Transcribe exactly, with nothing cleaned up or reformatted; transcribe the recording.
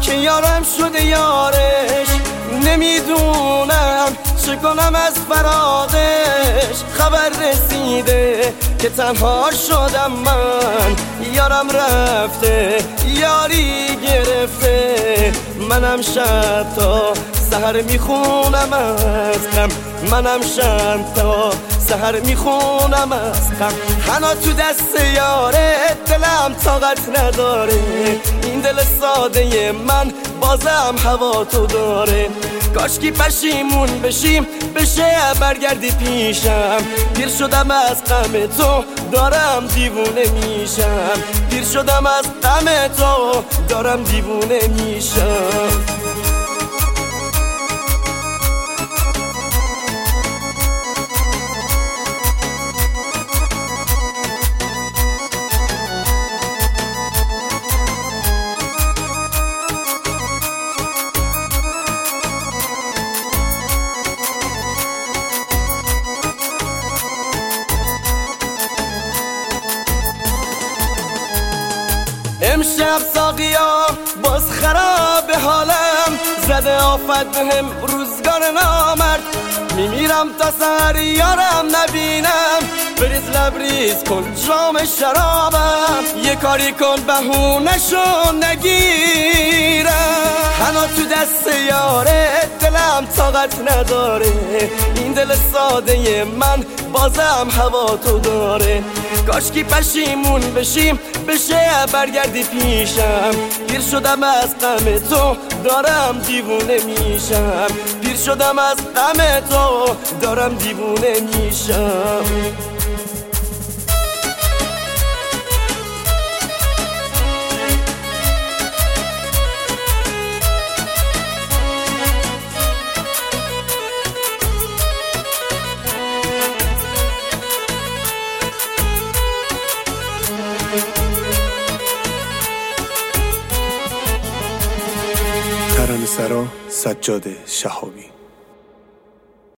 که یارم شده یارش، نمیدونم چه کنم از فراقش. خبر رسیده که تنها شدم من، یارم رفته یاری گرفته. منم شب تا سحر میخونم از غم، منم شب تا سحر میخونم از غم. حنا تو دست یاره دلم طاقت نداره، این دل ساده من بازم هوا تو داره. کاشکی پشیمون بشیم بشه برگردی پیشم، پیر شدم از غم تو دارم دیوونه میشم، پیر شدم از غم تو دارم دیوونه میشم. امشب ساقیا باز خراب حالم، زده آفت بهم روزگار نامرد. میمیرم تا سحر یارم نبینم، بریز لبریز کن جام شرابم، یه کاری کن بهونشو نگیرم. حنا تو دست یاره دلم طاقت نداره، این دل ساده من بازم هوا تو داره. کاشکی پشیمون بشیم بشه برگردی پیشم، پیر شدم از غم تو دارم دیوونه میشم، پیر شدم از غم تو دارم دیوونه میشم. ترانه‌سرا سجاد شهابی.